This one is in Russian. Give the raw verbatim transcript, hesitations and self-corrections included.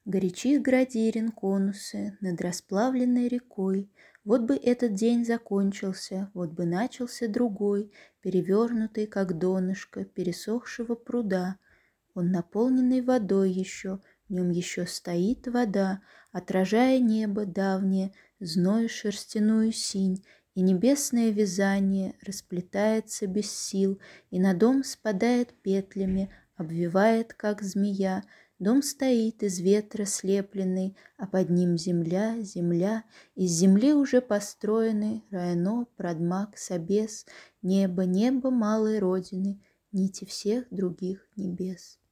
Горячи градирин конусы над расплавленной рекой. Вот бы этот день закончился, вот бы начался другой, перевернутый, как донышко пересохшего пруда. Он наполненный водой еще, в нем еще стоит вода, отражая небо давнее, зною шерстяную синь, и небесное вязание расплетается без сил, и на дом спадает петлями, обвивает, как змея. Дом стоит из ветра слепленный, а под ним земля, земля. Из земли уже построены Райно, Продмаг, Собес, небо, небо малой родины, нити всех других небес.